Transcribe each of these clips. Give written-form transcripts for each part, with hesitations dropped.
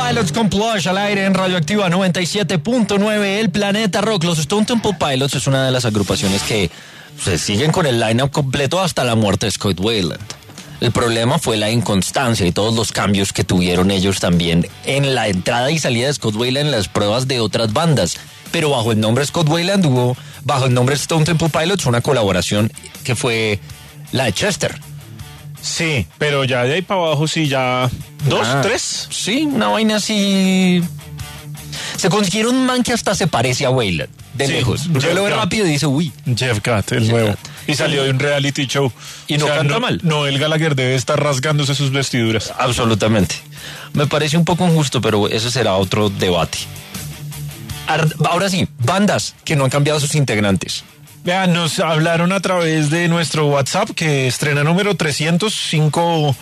Pilots con Plush al aire en Radioactiva 97.9, el Planeta Rock. Los Stone Temple Pilots es una de las agrupaciones que se siguen con el line-up completo hasta la muerte de Scott Weiland. El problema fue la inconstancia y todos los cambios que tuvieron ellos también en la entrada y salida de Scott Weiland en las pruebas de otras bandas. Pero bajo el nombre Scott Weiland hubo, bajo el nombre Stone Temple Pilots, una colaboración que fue la de Chester. Sí, pero ya de ahí para abajo sí ya... ¿Dos? ¿Tres? Sí, una vaina así... Se consiguieron un man que hasta se parece a Weiland, de lejos. Yo lo veo rápido y dice, uy. Jeff Gatt, el nuevo. Gatt. Y salió de un reality show. Y no canta mal. Noel Gallagher debe estar rasgándose sus vestiduras. Absolutamente. Me parece un poco injusto, pero eso será otro debate. Ahora sí, bandas que no han cambiado sus integrantes. Vean, nos hablaron a través de nuestro WhatsApp, que estrena número 305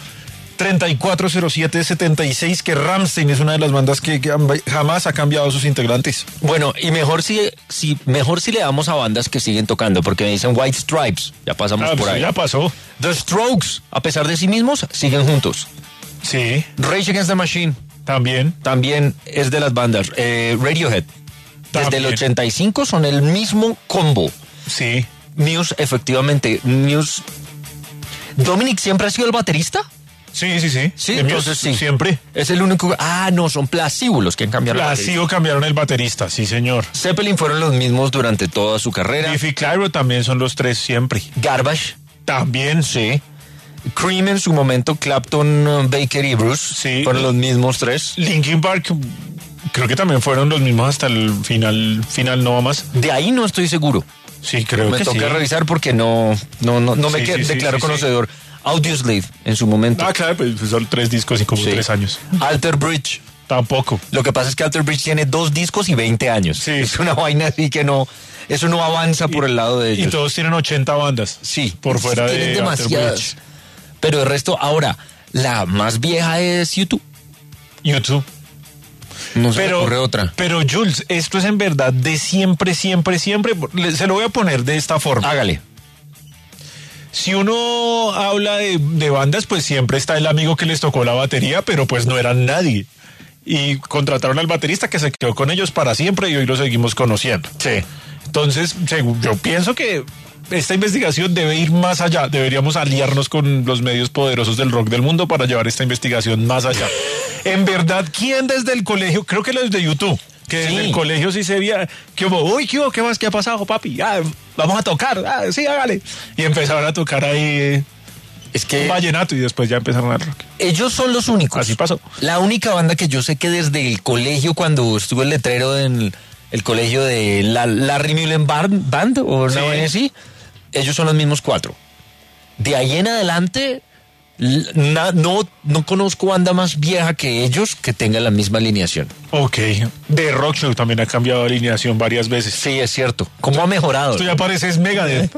340776, que Rammstein es una de las bandas que jamás ha cambiado sus integrantes. Bueno, y mejor si le damos a bandas que siguen tocando, porque me dicen White Stripes, ya pasamos por ahí. Ya pasó. The Strokes, a pesar de sí mismos, siguen juntos. Sí. Rage Against the Machine. También es de las bandas. Radiohead. Desde el 85 son el mismo combo. Sí. Muse, efectivamente. Muse. ¿Dominic siempre ha sido el baterista? Sí. Sí, entonces sí. Siempre. Es el único... no, son Placebo los que han cambiado el baterista. Placebo cambiaron el baterista, sí señor. Zeppelin fueron los mismos durante toda su carrera. Biffy Clyro también son los tres siempre. Garbage. También. Sí. Cream en su momento, Clapton, Baker y Bruce. Sí. Fueron los mismos tres. Linkin Park... Creo que también fueron los mismos hasta el final no va más. De ahí no estoy seguro. Sí, creo que sí. Me toca revisar porque no me declaro conocedor. Audioslave en su momento. Claro, pues son 3 discos y como 3 años. Alter Bridge. Tampoco. Lo que pasa es que Alter Bridge tiene 2 discos y 20 años. Sí. Es una vaina así que no... Eso no avanza por el lado de ellos. Y todos tienen 80 bandas. Sí. Por fuera de tienen demasiadas. Alter Bridge. Pero el resto... Ahora, la más vieja es YouTube. No se me ocurre otra. Pero Jules, esto es en verdad de siempre. Se lo voy a poner de esta forma. Hágale. Si uno habla de bandas, pues siempre está el amigo que les tocó la batería, pero pues no eran nadie. Y contrataron al baterista que se quedó con ellos para siempre y hoy lo seguimos conociendo. Sí. Entonces, yo pienso que esta investigación debe ir más allá. Deberíamos aliarnos con los medios poderosos del rock del mundo para llevar esta investigación más allá. En verdad, ¿quién desde el colegio? Creo que los de YouTube. Que desde el colegio sí se veía, ¿qué más? ¿Qué ha pasado, papi? Vamos a tocar, sí, hágale. Y empezaron a tocar ahí es que vallenato y después ya empezaron al rock. Ellos son los únicos. Así pasó. La única banda que yo sé que desde el colegio, cuando estuvo el letrero en el colegio de la Larry Mullen Band, o una vaina así, ellos son los mismos 4. De ahí en adelante... No conozco banda más vieja que ellos que tenga la misma alineación. Ok. The Rock Show también ha cambiado de alineación varias veces. Sí, es cierto. ¿Cómo ha mejorado? Esto ya pareces Megadeth.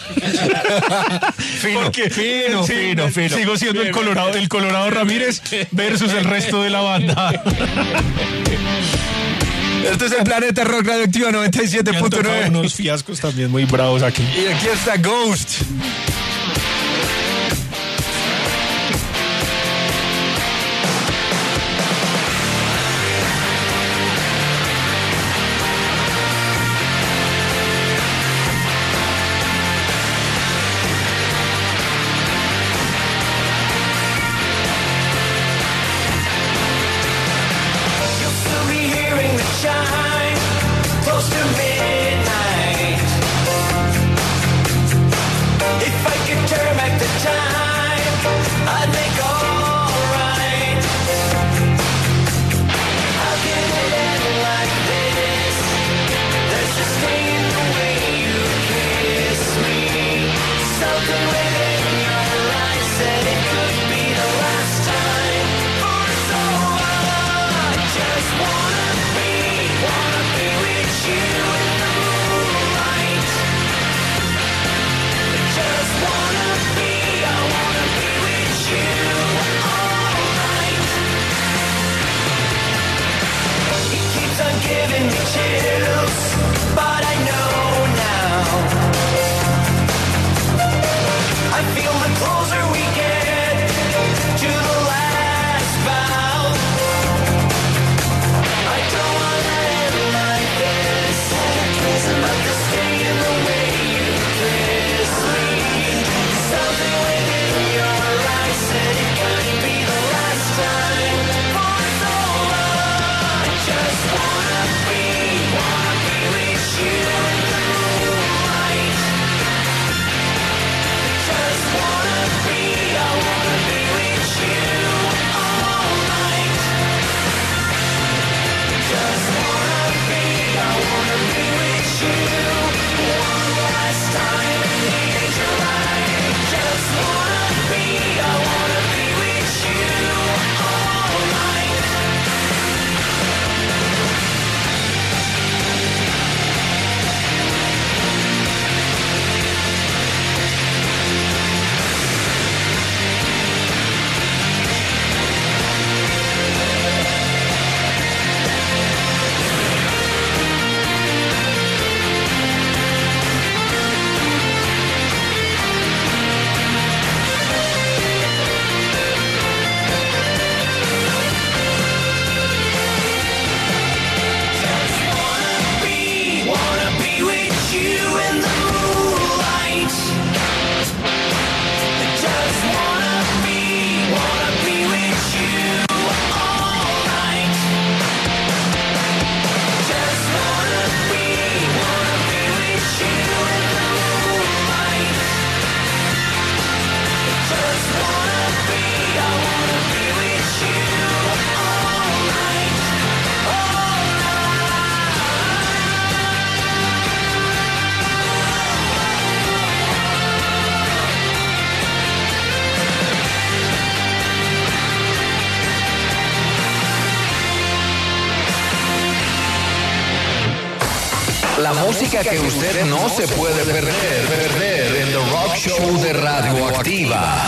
Fino. Sigo siendo el Colorado Ramírez versus el resto de la banda. Este es el Planeta Rock Radioactiva 97.9. Unos fiascos también muy bravos aquí. Y aquí está Ghost. La música que usted no se puede perder en The Rock Show de Radioactiva.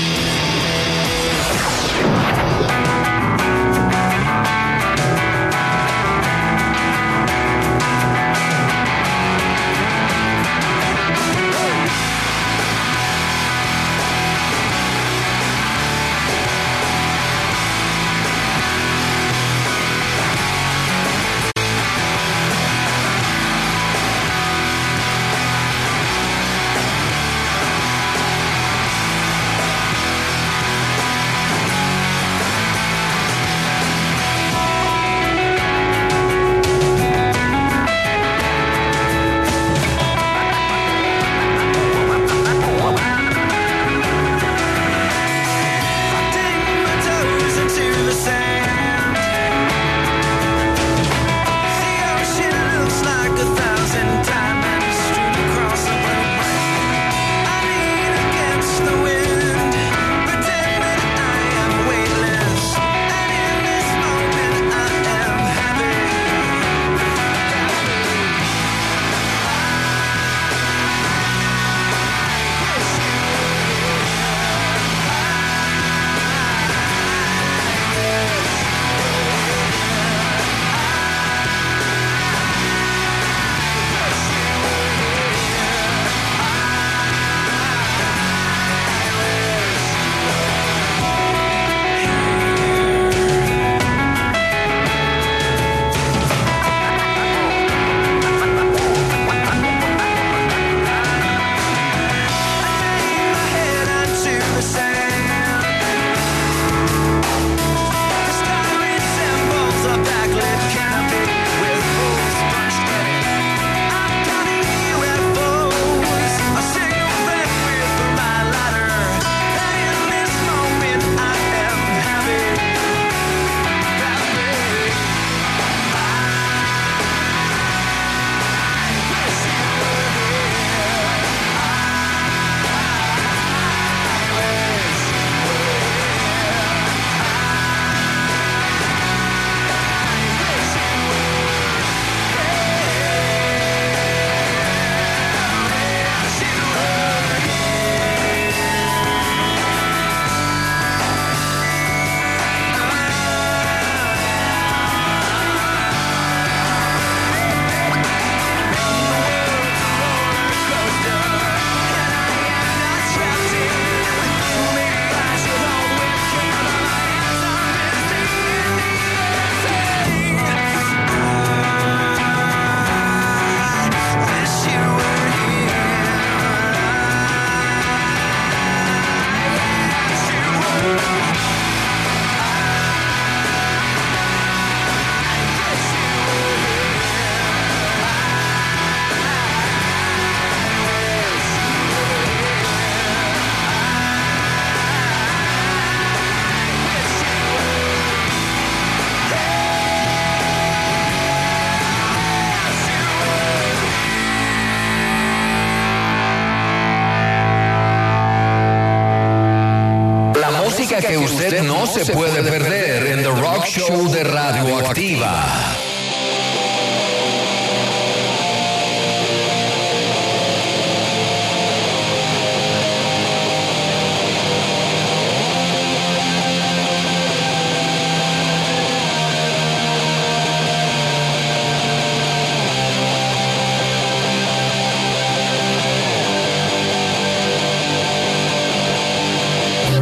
Que usted no se puede perder en The Rock Show de Radioactiva.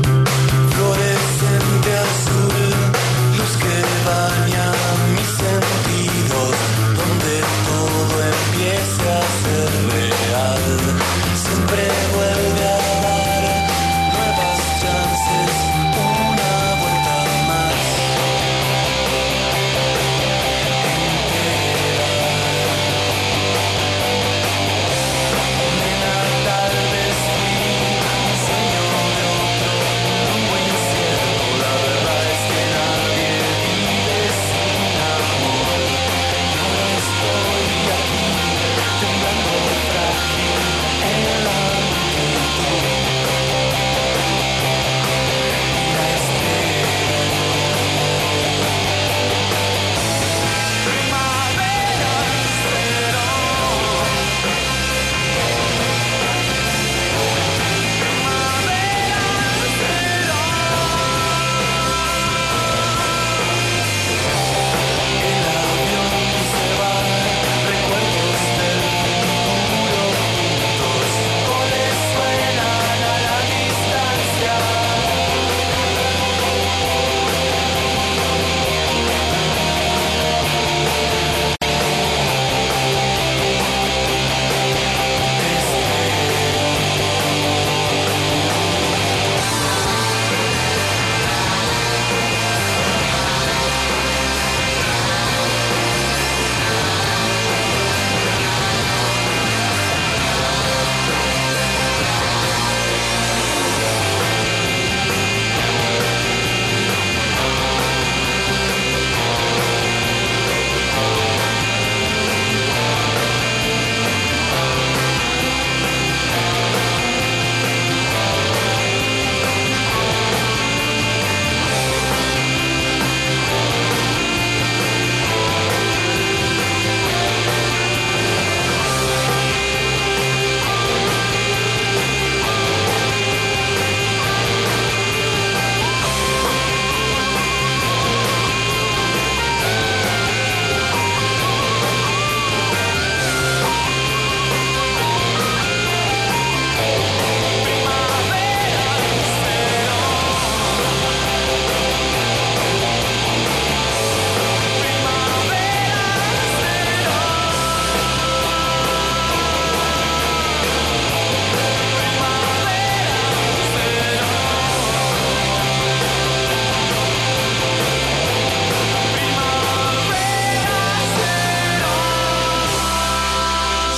Florecen de azul, luz que baña mi sentido.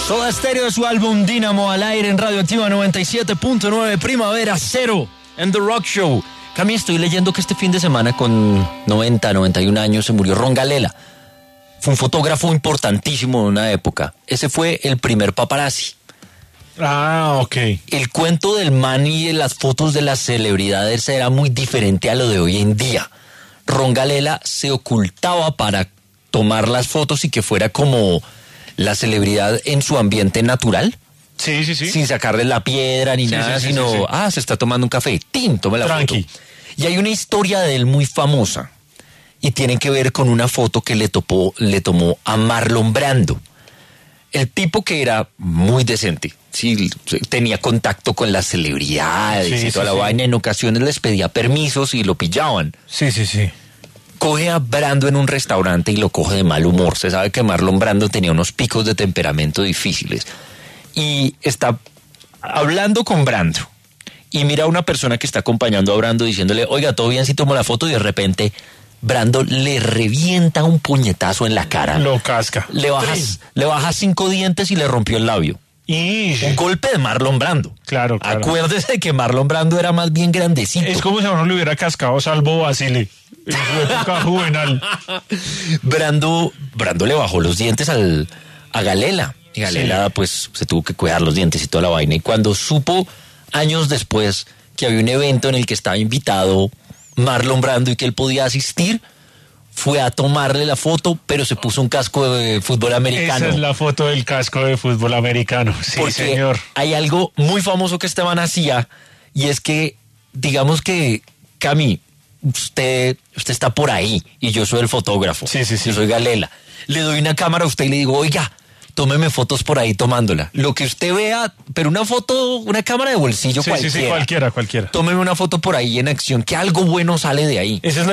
Soda Stereo de su álbum Dínamo al aire en Radioactiva 97.9, Primavera Cero, en The Rock Show. Cami, estoy leyendo que este fin de semana con 91 años se murió Ron Galela. Fue un fotógrafo importantísimo de una época. Ese fue el primer paparazzi. Ah, ok. El cuento del man y de las fotos de las celebridades era muy diferente a lo de hoy en día. Ron Galela se ocultaba para tomar las fotos y que fuera como la celebridad en su ambiente natural. Sí. Sin sacarle la piedra ni nada, sino, se está tomando un café, ¡tin! Toma la foto. Y hay una historia de él muy famosa y tiene que ver con una foto que le tomó a Marlon Brando. El tipo que era muy decente, sí, tenía contacto con las celebridades y toda la vaina, en ocasiones les pedía permisos y lo pillaban. Sí. Coge a Brando en un restaurante y lo coge de mal humor. Se sabe que Marlon Brando tenía unos picos de temperamento difíciles. Y está hablando con Brando. Y mira a una persona que está acompañando a Brando diciéndole, oiga, ¿todo bien si tomo la foto? Y de repente Brando le revienta un puñetazo en la cara. Lo casca. Le baja 5 dientes y le rompió el labio. Un golpe de Marlon Brando. Claro. Acuérdese que Marlon Brando era más bien grandecito. Es como si a uno le hubiera cascado Salvo Basile en su época juvenil. Brando le bajó los dientes a Galela. Y Galela pues se tuvo que cuidar los dientes y toda la vaina. Y cuando supo años después que había un evento en el que estaba invitado Marlon Brando y que él podía asistir, fue a tomarle la foto, pero se puso un casco de fútbol americano. Esa es la foto del casco de fútbol americano. Sí, porque señor. Hay algo muy famoso que este man hacía, y es que, digamos que, Cami, usted está por ahí, y yo soy el fotógrafo. Sí. Yo soy Galela. Le doy una cámara a usted y le digo, oiga, tómeme fotos por ahí tomándola. Lo que usted vea, pero una foto, una cámara de bolsillo cualquiera. Sí, cualquiera. Tómeme una foto por ahí en acción, que algo bueno sale de ahí. Ese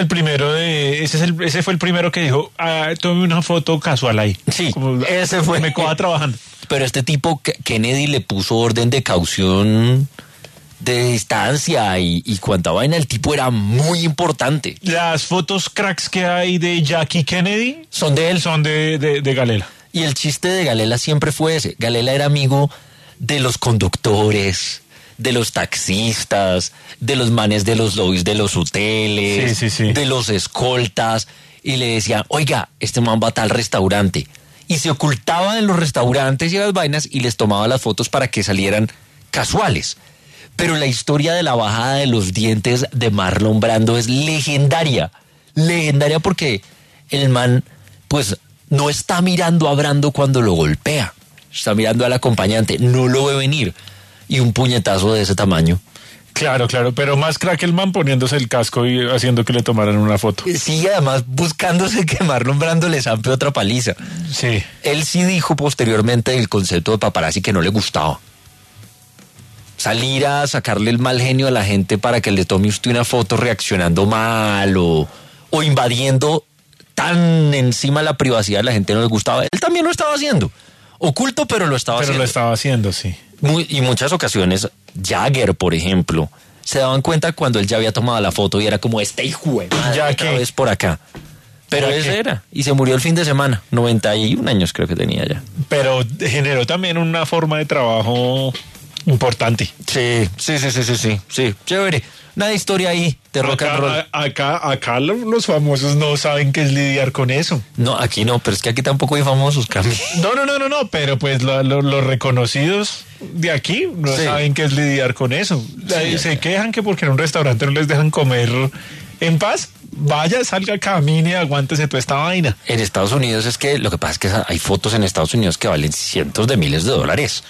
fue el primero que dijo, tome una foto casual ahí. Sí, ese fue. Me coja trabajando. Pero este tipo, Kennedy, le puso orden de caución de distancia y cuanta vaina. El tipo era muy importante. Las fotos cracks que hay de Jackie Kennedy son de él. Son de Galela. Y el chiste de Galela siempre fue ese. Galela era amigo de los conductores, de los taxistas, de los manes de los lobbies de los hoteles, de los escoltas. Y le decía, oiga, este man va a tal restaurante. Y se ocultaba en los restaurantes y las vainas y les tomaba las fotos para que salieran casuales. Pero la historia de la bajada de los dientes de Marlon Brando es legendaria. Legendaria porque el man, pues, no está mirando a Brando cuando lo golpea. Está mirando al acompañante. No lo ve venir. Y un puñetazo de ese tamaño. Claro, pero más crack el man poniéndose el casco y haciendo que le tomaran una foto. Sí, además buscándose que Marlon Brando le zampe otra paliza. Sí. Él sí dijo posteriormente el concepto de paparazzi que no le gustaba. Salir a sacarle el mal genio a la gente para que le tome usted una foto reaccionando mal o invadiendo tan encima la privacidad de la gente no le gustaba. Él también lo estaba haciendo. Oculto, pero lo estaba haciendo. Pero lo estaba haciendo, sí. Y muchas ocasiones, Jagger, por ejemplo, se daban cuenta cuando él ya había tomado la foto y era como, este hijo de madre, otra vez por acá. Pero ese era. Y se murió el fin de semana. 91 años creo que tenía ya. Pero generó también una forma de trabajo importante. Sí. Chévere. Una historia ahí de rock and roll. Acá los famosos no saben qué es lidiar con eso. No, aquí no, pero es que aquí tampoco hay famosos, Cami. No, pero pues los reconocidos de aquí no saben qué es lidiar con eso. Se quejan que porque en un restaurante no les dejan comer en paz. Vaya, salga, camine, aguántese toda esta vaina. En Estados Unidos es que lo que pasa es que hay fotos en Estados Unidos que valen cientos de miles de dólares.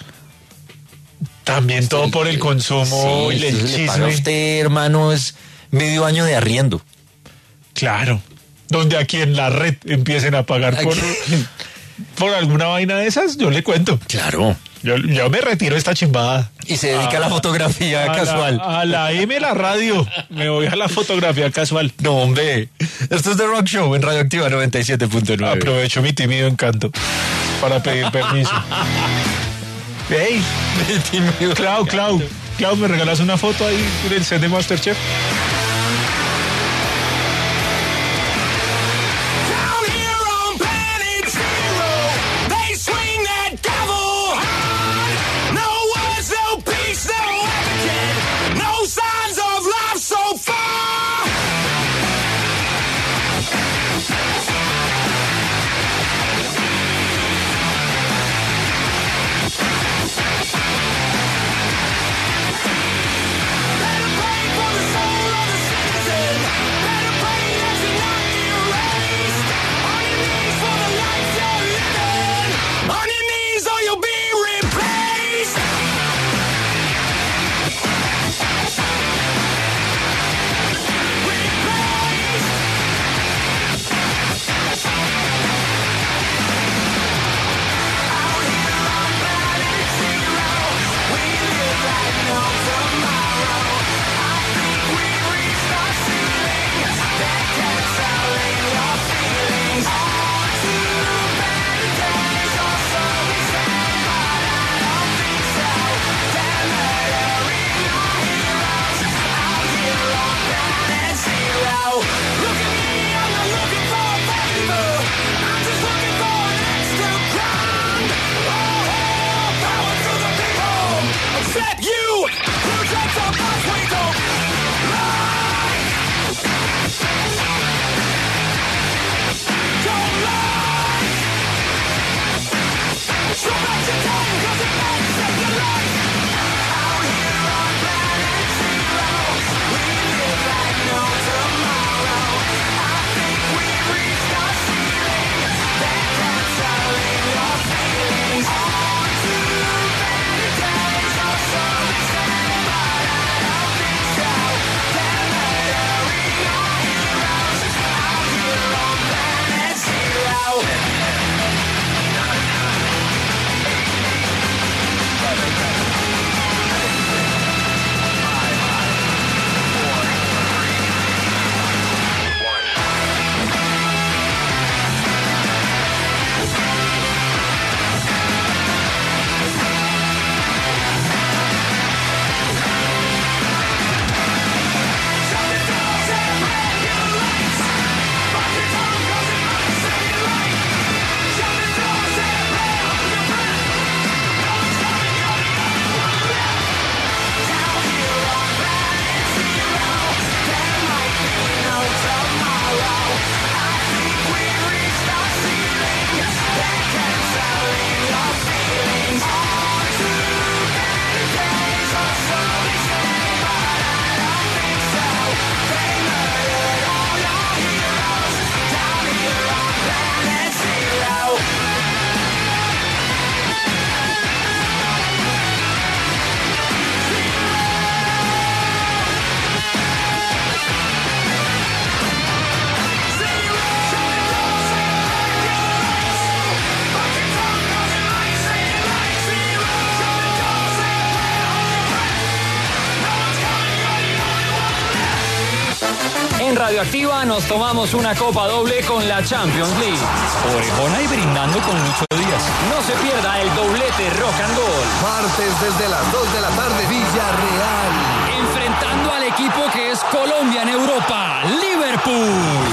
También todo por el consumo y el chisme. Le paga a usted, hermano, es medio año de arriendo. Claro. Donde aquí en la red empiecen a pagar por alguna vaina de esas, yo le cuento. Claro. Yo me retiro de esta chimbada. Y se dedica a la fotografía casual. A la M, la radio. Me voy a la fotografía casual. No, hombre. Esto es The Rock Show en Radioactiva 97.9. Aprovecho mi tímido encanto para pedir permiso. Hey, Clau, ¿me regalas una foto ahí del set de MasterChef? Radioactiva nos tomamos una copa doble con la Champions League. Orejona y brindando con Lucho Díaz. No se pierda el doblete Rock and Roll. Martes desde las 2 de la tarde, Villarreal. Enfrentando al equipo que es Colombia en Europa, Liverpool.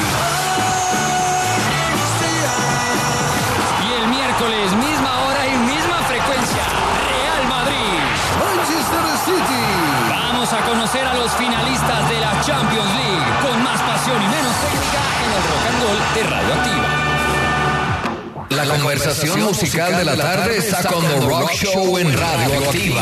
Y el miércoles, misma hora y misma frecuencia, Real Madrid. Manchester City. Vamos a conocer a los finalistas de la Champions League con más pasión y menos técnica en el Rock and Roll de Radioactiva. La conversación musical de la tarde está con The Rock Show en Radioactiva.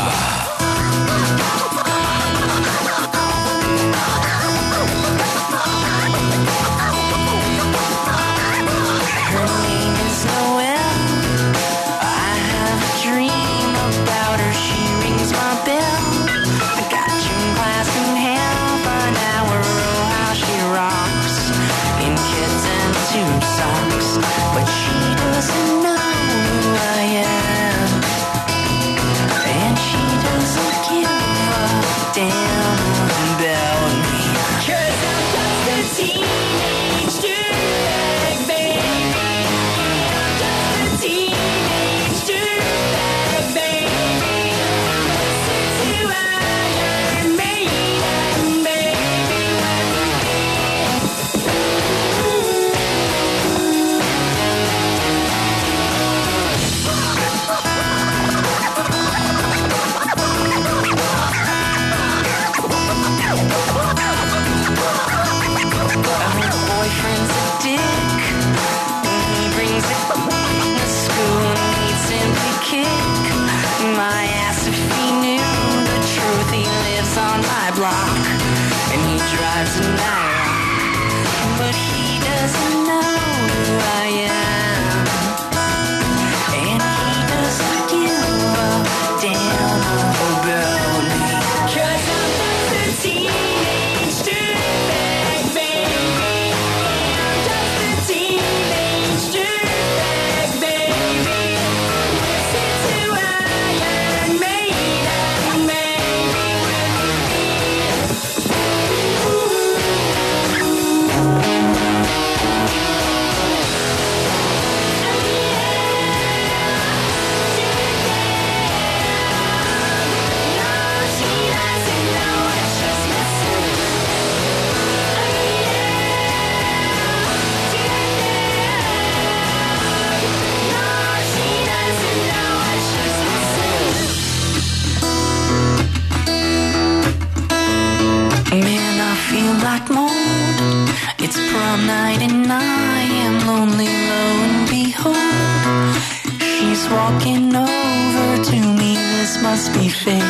Walking over to me, this must be fake.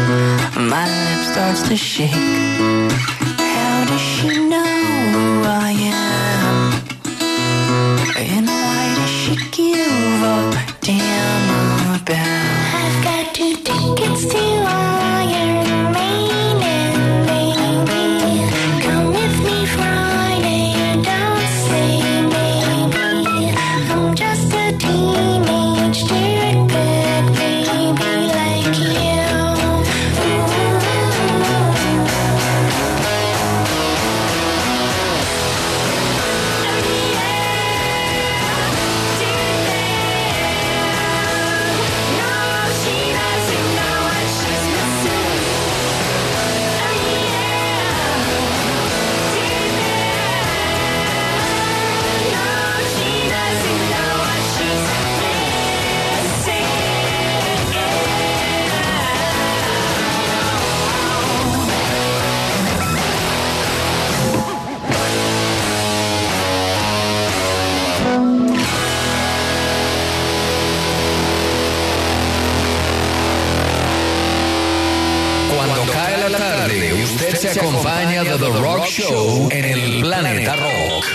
My lip starts to shake. How does she know who I am? And why does she give a damn about? I've got 2 tickets to Iron Maiden, baby. Come with me Friday, don't say maybe. I'm just a teenage dirtbag baby like you. Cuando cae la tarde, usted se acompaña de The Rock Show en el Planeta Rock.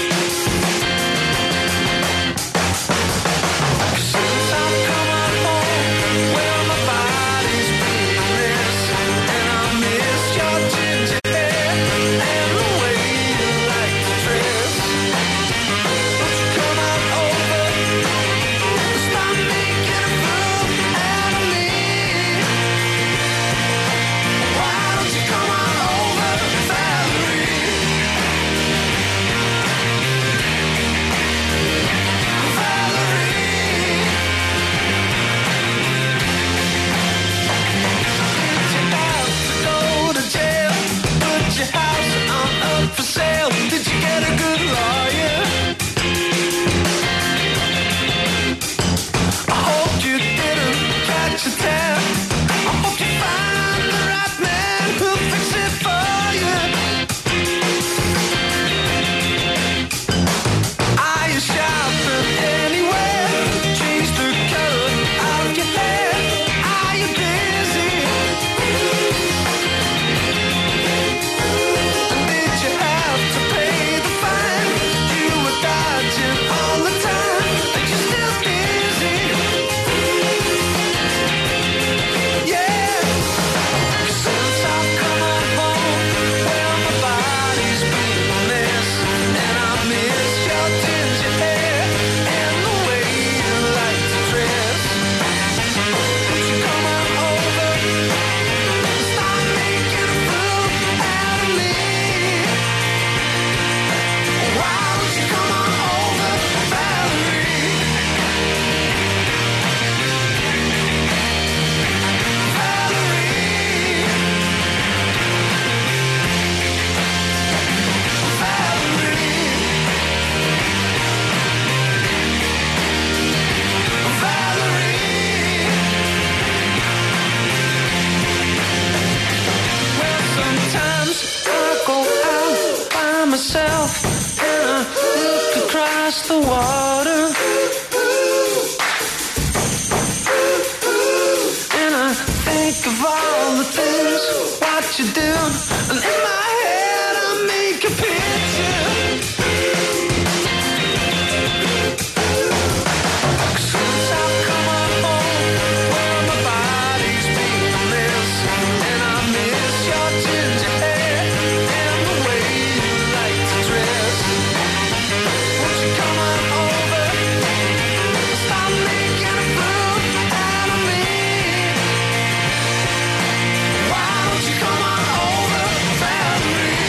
Since I've come home Sometimes I go out by myself and I look across the water. And I think of all the things what you do. And in my head I make a picture. Since I've come on home, well, my body's been a mess. And I miss your ginger hair and the way you like to dress. Won't you come on over? Stop making a fool out of me. Why don't you come on over, Valerie?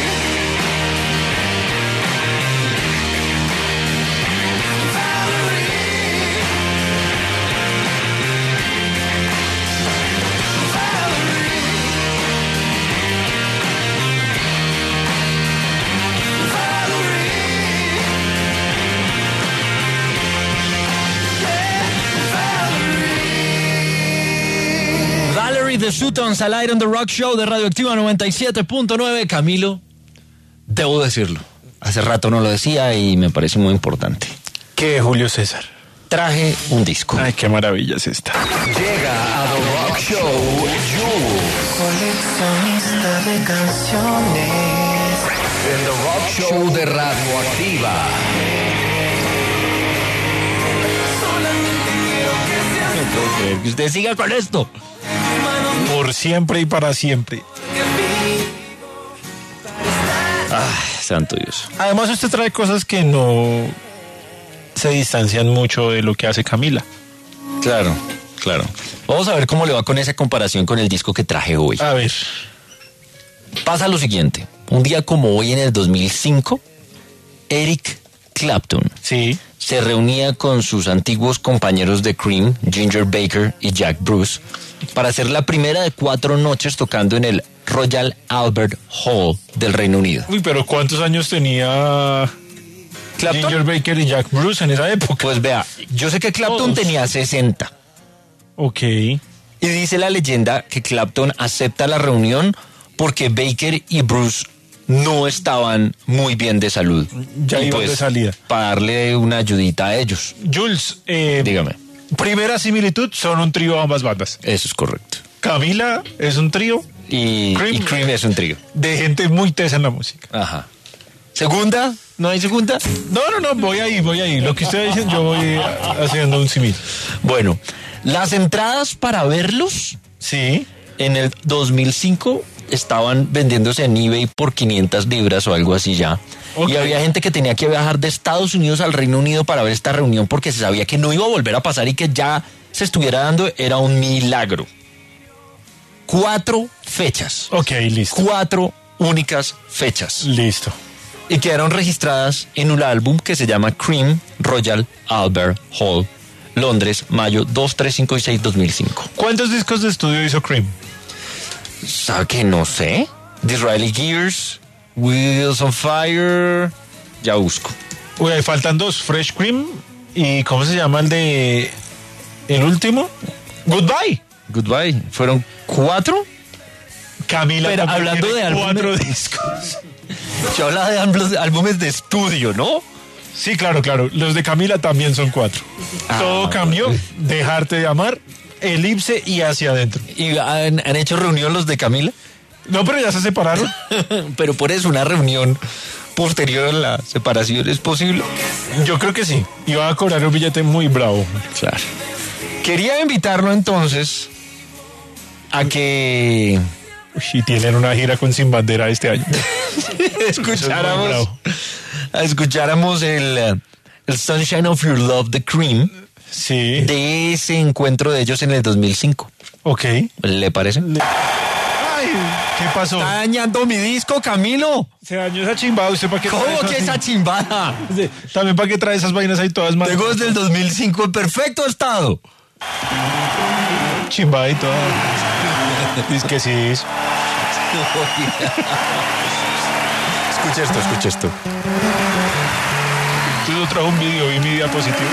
Valerie The Sutons al aire en The Rock Show de Radioactiva 97.9. Camilo, debo decirlo. Hace rato no lo decía y me parece muy importante. ¿Qué, Julio César? Traje un disco. Ay, qué maravilla es esta. Llega a The Rock Show Jules. Coleccionista de canciones. En The Rock Show de Radioactiva. No puedo creer que usted siga con esto. Por siempre y para siempre. Santo Dios. Además, usted trae cosas que no se distancian mucho de lo que hace Camila. Claro, claro. Vamos a ver cómo le va con esa comparación con el disco que traje hoy. A ver. Pasa lo siguiente. Un día como hoy en el 2005, Eric Clapton Sí. se reunía con sus antiguos compañeros de Cream, Ginger Baker y Jack Bruce, para hacer la primera de 4 noches tocando en el Royal Albert Hall del Reino Unido. Uy, pero ¿cuántos años tenía ¿Clapton? Ginger Baker y Jack Bruce en esa época? Pues vea, yo sé que Clapton Todos. tenía 60. Ok. Y dice la leyenda que Clapton acepta la reunión porque Baker y Bruce no estaban muy bien de salud. Ya Y iban de salida. para darle una ayudita a ellos. Jules, Dígame. primera similitud, son un trío ambas bandas. Eso es correcto. Camila es un trío Y Cream es un trío. de gente muy tesa en la música. Ajá. ¿Segunda? ¿No hay segunda? No, voy ahí. Lo que ustedes dicen, yo voy haciendo un simil. Bueno, las entradas para verlos Sí. en el 2005 estaban vendiéndose en eBay por 500 libras o algo así ya. Ok. Y había gente que tenía que viajar de Estados Unidos al Reino Unido para ver esta reunión porque se sabía que no iba a volver a pasar y que ya se estuviera dando. Era un milagro. 4 fechas. Ok, listo. 4 únicas fechas. Listo. Y quedaron registradas en un álbum que se llama Cream Royal Albert Hall, Londres, mayo 2, 3, 5 y 6, 2005. ¿Cuántos discos de estudio hizo Cream? ¿Sabe que no sé? Disraeli Gears, Wheels on Fire. Ya busco. Uy, ahí faltan 2. Fresh Cream y ¿cómo se llama el de el último? Goodbye. Goodbye. ¿Fueron 4? Camila Pero también hablando tiene de álbumes- 4 discos. Yo hablaba de álbumes de estudio, ¿no? Sí, claro. Los de Camila también son 4. Todo cambió. Dejarte de amar, Elipse y Hacia Adentro. ¿Y han hecho reunión los de Camila? No, pero ya se separaron. Pero por eso una reunión posterior a la separación es posible. Yo creo que sí. Iba a cobrar un billete muy bravo. Claro. Quería invitarlo entonces a que Uy, y tienen una gira con Sin Bandera este año. escucháramos el Sunshine of Your Love de Cream Sí. de ese encuentro de ellos en el 2005. Ok. ¿Le parece? Ay, ¿qué pasó? Está dañando mi disco, Camilo. Se dañó esa chimbada. ¿Usted para qué trae ¿Cómo eso que así? esa chimbada? También para qué trae esas vainas ahí todas mal. Tengo desde el 2005 en perfecto estado. Chimbada y todo. Dice que sí. Escucha esto. Tú no trajo un video y mi diapositiva.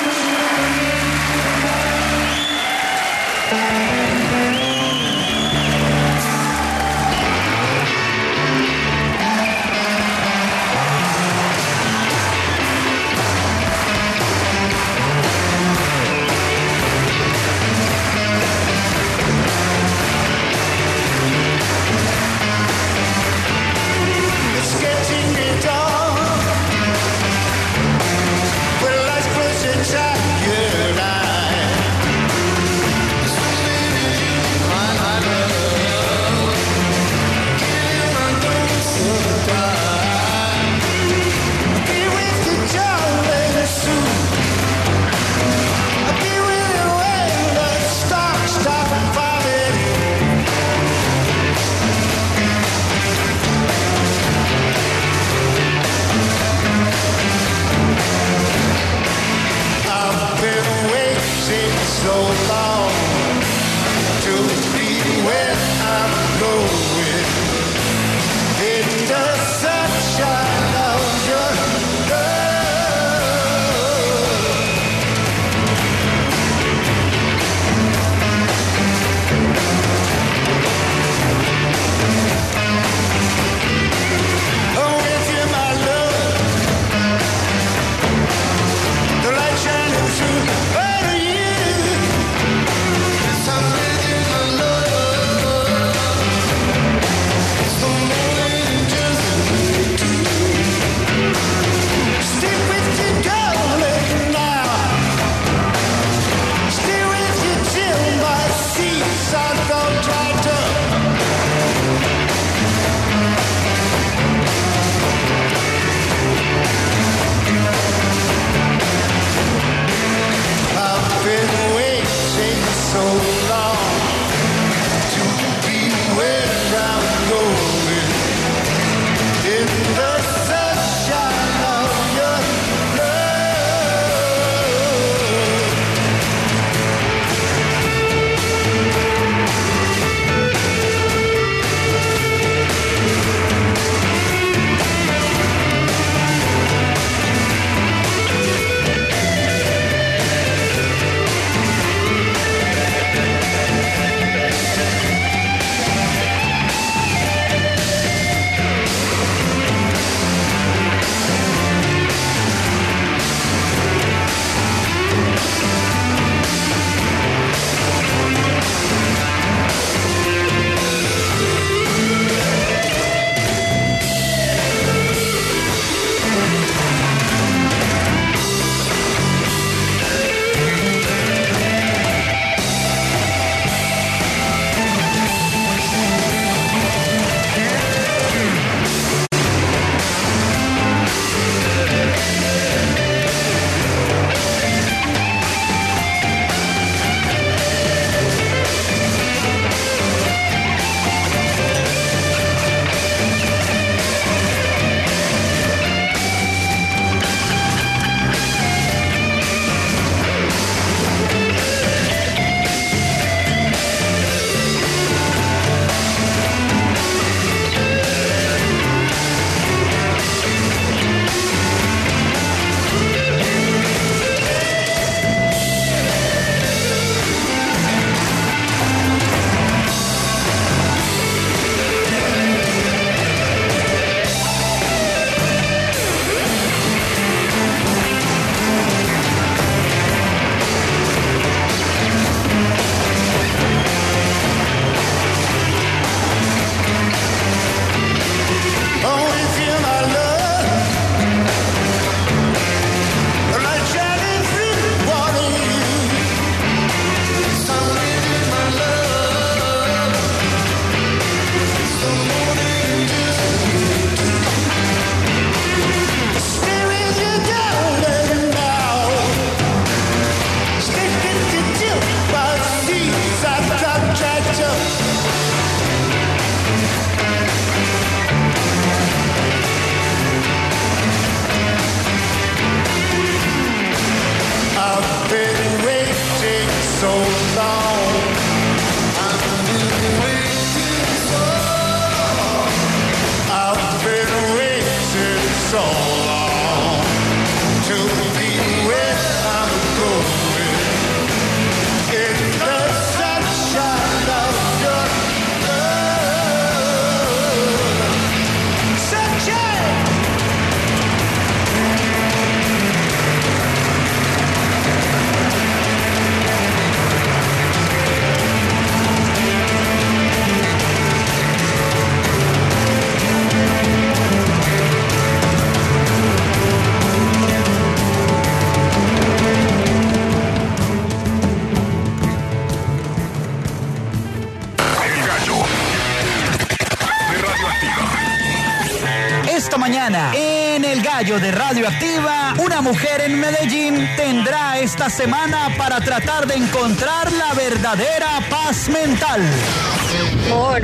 esta mañana en El Gallo de Radioactiva, una mujer en Medellín tendrá esta semana para tratar de encontrar la verdadera paz mental. Amor,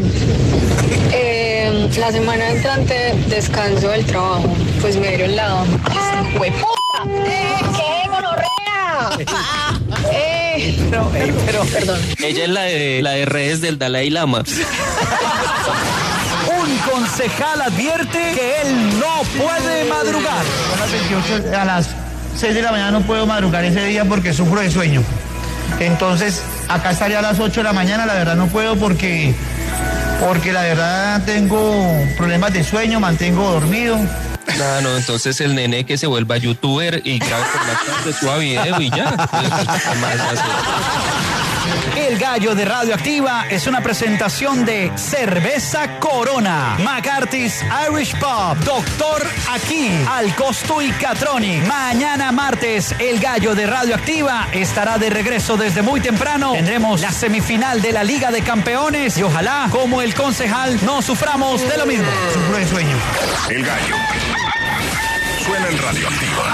la semana entrante descanso del trabajo, pues me dieron la... ¡Hueputa! ¡Qué gonorrea! Pero, Perdón. Ella es la de redes del Dalai Lama. Un concejal advierte que él no puede madrugar. A las 6 de la mañana no puedo madrugar ese día porque sufro de sueño. Entonces, acá estaría a las 8 de la mañana, la verdad no puedo porque la verdad tengo problemas de sueño, mantengo dormido. No, entonces el nene que se vuelva youtuber y grabe por la tarde, suba video y ya. El Gallo de Radioactiva es una presentación de Cerveza Corona, McCarthy's Irish Pub, Doctor Aquí, Al Costo y Catronic. Mañana martes, El Gallo de Radioactiva estará de regreso desde muy temprano. Tendremos la semifinal de la Liga de Campeones y ojalá, como el concejal, no suframos de lo mismo. Sufro de sueño. El Gallo suena en Radioactiva.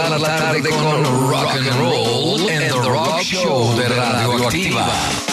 la tarde con rock and roll en The Rock Show de Radioactiva.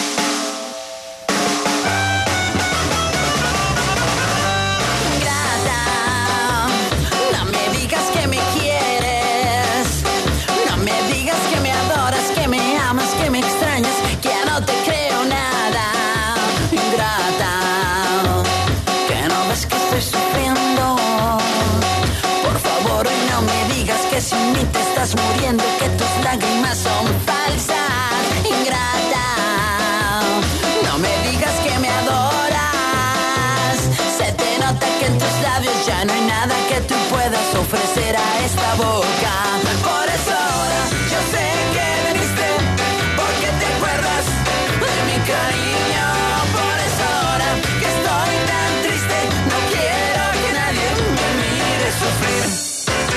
No me digas que me quieres, no me digas que me adoras, que me amas, que me extrañas, que no te creo nada. Ingrata, que no ves que estoy sufriendo. Por favor, hoy no me digas que sin mí te estás muriendo, que tus lágrimas son falsas. Ingrata, no me digas que me adoras. Se te nota que en tus labios ya no hay nada que tú puedas ofrecer a esta boca. Por eso ahora yo sé que viniste, porque te acuerdas de mi cariño. Por eso ahora que estoy tan triste, no quiero que nadie me mire sufrir.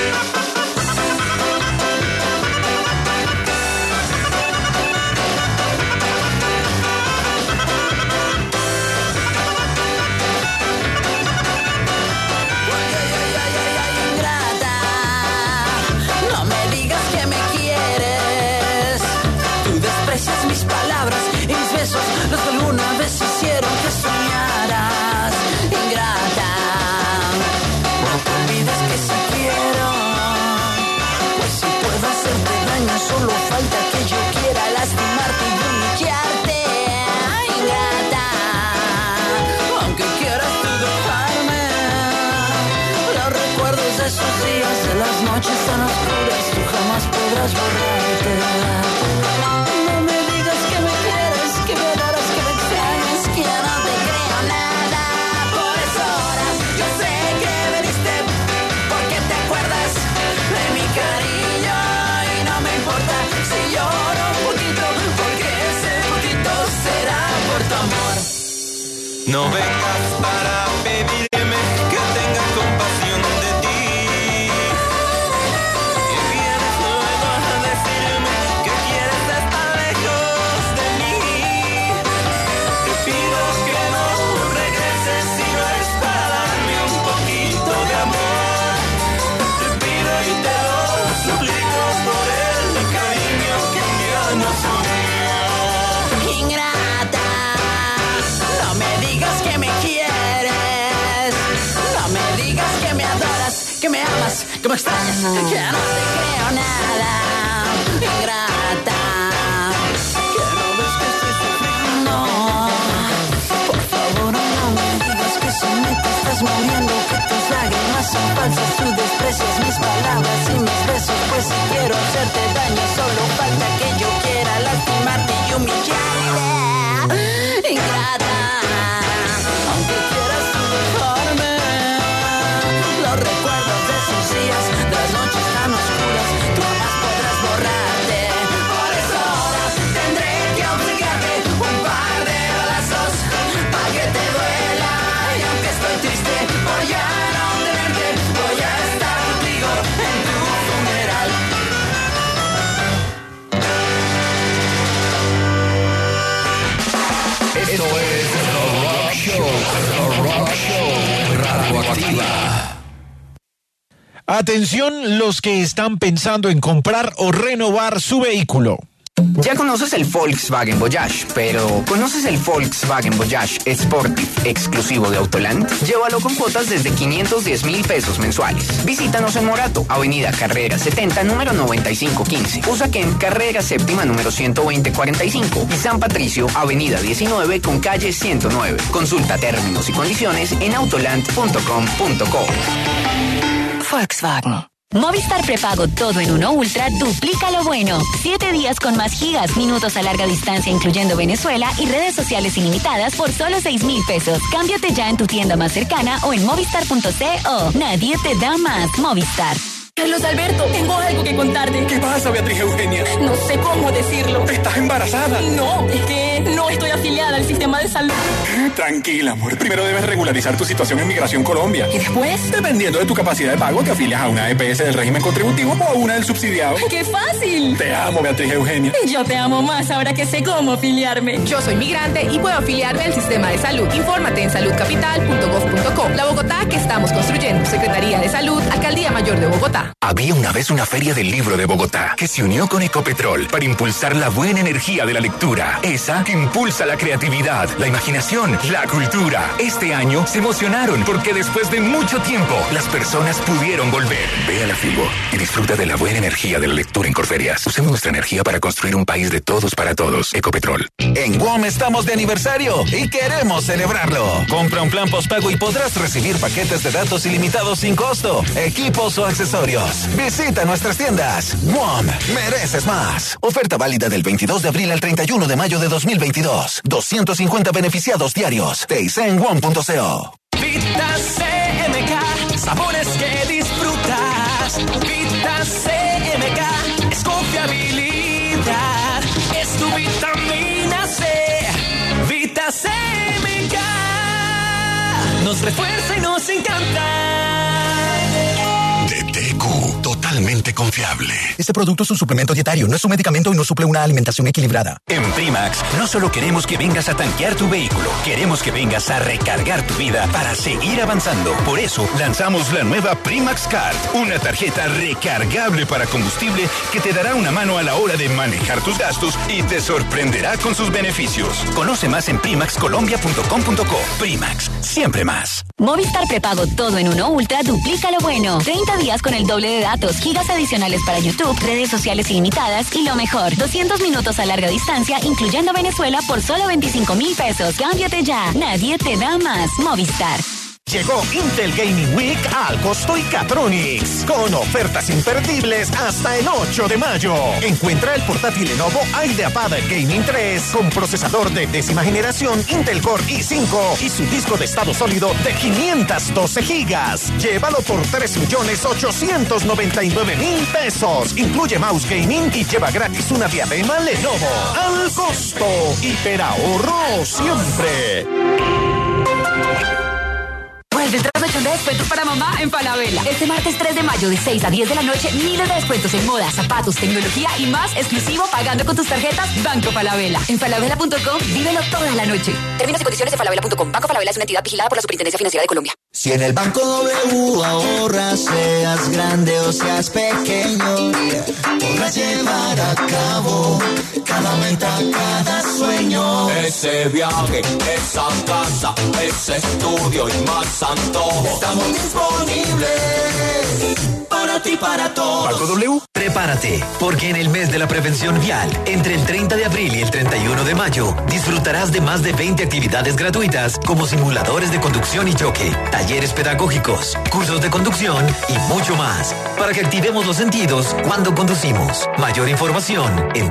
Mis palabras y mis besos, los que alguna vez hicieron que soñaras. Ingrata, no te olvides que si quiero, pues si puedo hacerte daño, solo falta que yo quiera lastimarte y humillarte. Ingrata, aunque quieras tú dejarme, los recuerdos de esos días, de las noches tan oscuras, tú jamás podrás borrarte. No vengas para pedirme que tenga compasión de ti. Y vienes luego a decirme que quieres estar lejos de mí. Te pido que no regreses si no es para darme un poquito de amor. Te pido y te lo suplico por el cariño que un día nos unió. Ingrata, no me digas que me quieres, no me digas que me adoras, que me amas, que me extrañas, que no te creo nada. Ingrata, que no ves que estoy sufriendo. Por favor, no me digas que sin mí te estás muriendo, que tus lágrimas son falsas, tú desprecias mis palabras y mis besos, pues si quiero hacerte daño, solo falta que yo quiera lastimarte y humillarte. Ingrata, aunque quieras tú dejarme, los recuerdos de esos días, de las noches tan oscuras, tú jamás podrás borrarte. Por eso ahora tendré que obligarte un par de balazos para que te duela. Y aunque estoy triste, voy a no tenerte, voy a estar contigo en tu funeral. Esto es The Rock Show, The Rock Show Radioactiva. Atención los que están pensando en comprar o renovar su vehículo. Ya conoces el Volkswagen Voyage, pero ¿conoces el Volkswagen Voyage Sportive exclusivo de Autoland? Llévalo con cuotas desde 510,000 pesos mensuales. Visítanos en Morato, Avenida Carrera 70, número 9515. Usaquén, Carrera Séptima, número 12045. Y San Patricio, Avenida 19 con calle 109. Consulta términos y condiciones en autoland.com.co. Volkswagen. Movistar Prepago Todo en Uno Ultra duplica lo bueno. 7 días con más gigas, minutos a larga distancia incluyendo Venezuela y redes sociales ilimitadas por solo 6,000 pesos. Cámbiate ya en tu tienda más cercana o en movistar.co. Nadie te da más. Movistar. Carlos Alberto, tengo algo que contarte. ¿Qué pasa, Beatriz Eugenia? No sé cómo decirlo. ¿Estás embarazada? No, es que no estoy afiliada al sistema de salud. Tranquila, amor. Primero debes regularizar tu situación en Migración Colombia. ¿Y después? Dependiendo de tu capacidad de pago, te afilias a una EPS del régimen contributivo o a una del subsidiado. ¡Qué fácil! Te amo, Beatriz Eugenia. Yo te amo más ahora que sé cómo afiliarme. Yo soy migrante y puedo afiliarme al sistema de salud. Infórmate en saludcapital.gov.co. La Bogotá que estamos construyendo. Secretaría de Salud, Alcaldía Mayor de Bogotá. Había una una vez una feria del libro de Bogotá que se unió con Ecopetrol para impulsar la buena energía de la lectura. Esa que impulsa la creatividad, la imaginación, la cultura. Este año se emocionaron porque después de mucho tiempo las personas pudieron volver. Ve a la Filbo y disfruta de la buena energía de la lectura en Corferias. Usemos nuestra energía para construir un país de todos para todos. Ecopetrol. En WOM estamos de aniversario y queremos celebrarlo. Compra un plan postpago y podrás recibir paquetes de datos ilimitados sin costo, equipos o accesorios. Visita nuestras tiendas. WOM, mereces más. Oferta válida del 22 de abril al 31 de mayo de 2022. 250 beneficiados diarios. TIC en WOM.co. Vita CMK, sabores que disfrutas. Vita CMK, es confiabilidad, es tu vitamina C. Vita CMK, nos refuerza y nos encanta. DTQ, totalmente confiable. Este producto es un suplemento dietario, no es un medicamento y no suple una alimentación equilibrada. En Primax, no solo queremos que vengas a tanquear tu vehículo, queremos que vengas a recargar tu vida para seguir avanzando. Por eso, lanzamos la nueva Primax Card, una tarjeta recargable para combustible que te dará una mano a la hora de manejar tus gastos y te sorprenderá con sus beneficios. Conoce más en primaxcolombia.com.co. Primax, siempre más. Movistar Prepago Todo en Uno Ultra duplica lo bueno. 30 días con el doble de datos, gigas adicionales para YouTube, redes sociales ilimitadas y lo mejor, 200 minutos a larga distancia, incluyendo Venezuela, por solo 25,000 pesos. Cámbiate ya. Nadie te da más. Movistar. Llegó Intel Gaming Week al Costo y Catronics, con ofertas imperdibles hasta el 8 de mayo. Encuentra el portátil Lenovo IdeaPad Gaming 3 con procesador de 10ª generación Intel Core i5 y su disco de estado sólido de 512 gigas. Llévalo por 3,899,000 pesos. Incluye mouse gaming y lleva gratis una diadema Lenovo. Al Costo, hiperahorro siempre. Vuelve el trasnochón de descuentos para mamá en Falabella. Este martes 3 de mayo de 6 a 10 de la noche, miles de descuentos en moda, zapatos, tecnología y más exclusivo pagando con tus tarjetas Banco Falabella. En falabella.com, vívelo toda la noche. Términos y condiciones en falabella.com. Banco Falabella es una entidad vigilada por la Superintendencia Financiera de Colombia. Si en el Banco W ahorras, seas grande o seas pequeño, podrás llevar a cabo cada meta, cada sueño. Ese viaje, esa casa, ese estudio y más antojo. Estamos disponibles para ti, para todos. Banco W. Prepárate, porque en el mes de la prevención vial, entre el 30 de abril y el 31 de mayo, disfrutarás de más de 20 actividades gratuitas como simuladores de conducción y choque, talleres pedagógicos, cursos de conducción y mucho más, para que activemos los sentidos cuando conducimos. Mayor información en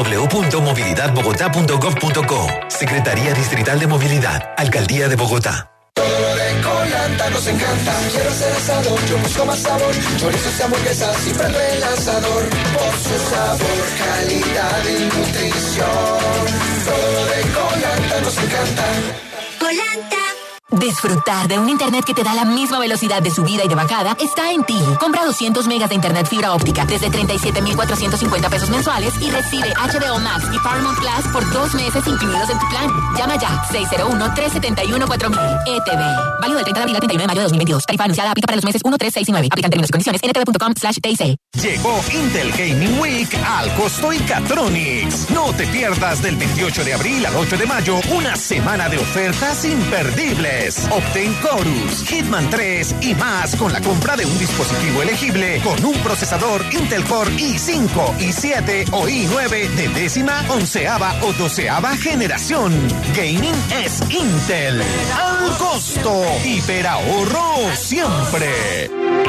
www.movilidadbogotá.gov.co. Secretaría Distrital de Movilidad, Alcaldía de Bogotá. Todo lo de Colanta nos encanta. Quiero ser asador, yo busco más sabor. Chorizos y hamburguesas, siempre el lanzador. Por su sabor, calidad y nutrición. Todo lo de Colanta nos encanta. Colanta. Disfrutar de un internet que te da la misma velocidad de subida y de bajada está en ti. Compra 200 megas de internet fibra óptica desde 37,450 pesos mensuales y recibe HBO Max y Paramount Plus por 2 meses incluidos en tu plan. Llama ya 601-371-4000. ETV. Válido del 30 de abril al 31 de mayo de 2022. Tarifa anunciada aplica para los meses 1, 3, 6 y 9. Aplican términos y condiciones. ntv.com/TIC. Llegó Intel Gaming Week al Costo y Catronics. No te pierdas del 28 de abril al 8 de mayo una semana de ofertas imperdibles. Obtén Chorus, Hitman 3 y más con la compra de un dispositivo elegible con un procesador Intel Core i5, i7 o i9 de 10ª, 11ª o 12ª generación. Gaming es Intel. Al costo, hiperahorro siempre.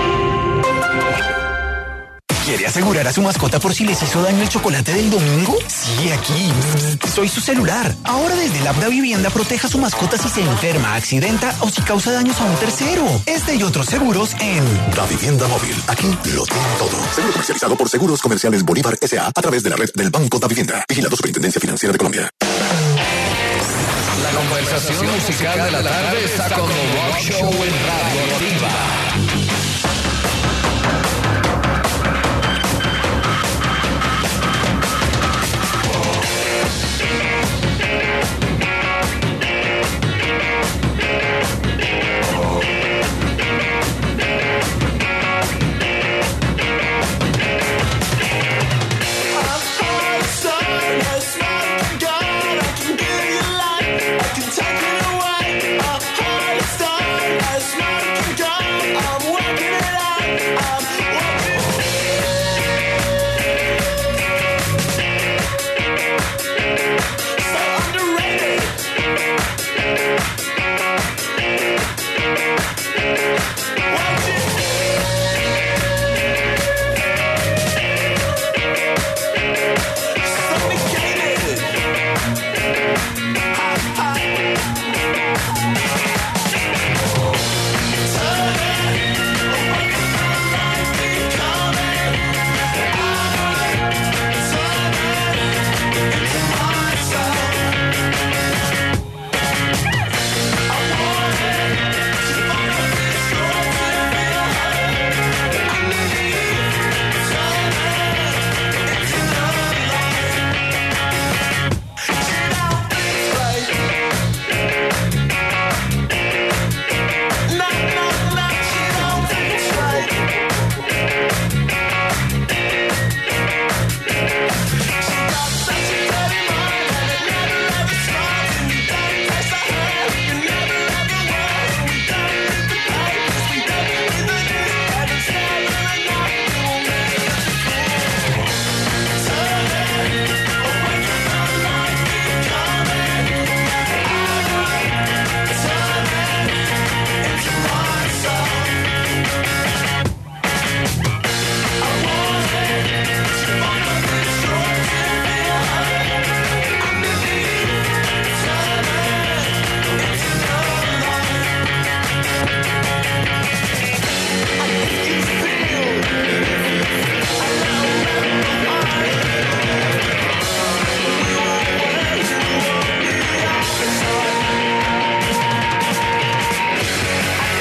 ¿Quiere asegurar a su mascota por si les hizo daño el chocolate del domingo? Sí, aquí. Soy su celular. Ahora desde el app Da Vivienda proteja a su mascota si se enferma, accidenta o si causa daños a un tercero. Este y otros seguros en Da Vivienda Móvil. Aquí lo tiene todo. Seguro comercializado por Seguros Comerciales Bolívar S.A. a través de la red del Banco Da Vivienda. Vigilado Superintendencia Financiera de Colombia. La conversación musical de la tarde está con el Rock Show en Radio Activa.